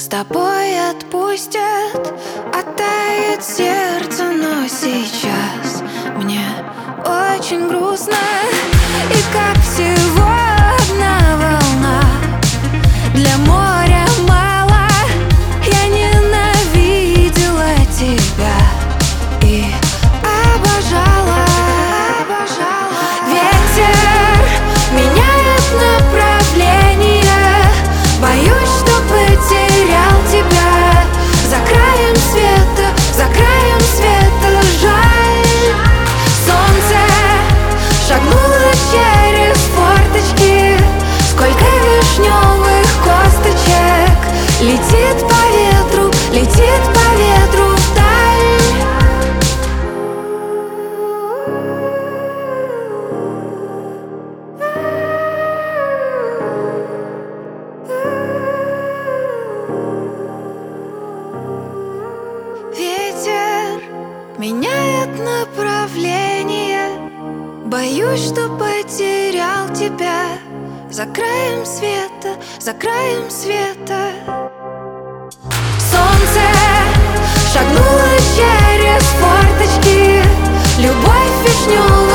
тобой отпустят, оттает сердце, но сейчас мне очень грустно. И как всего одна волна, для моря мало. Я ненавидела тебя и обожала. Ветер меняет направление, боюсь, что потерял тебя. За краем света жаль. Солнце шагнуло через форточки, сколько вишневых косточек. Летит по ветру вдаль. Ветер меняет направление, боюсь, что потерял тебя. За краем света солнце шагнуло через форточки, любовь вишневая.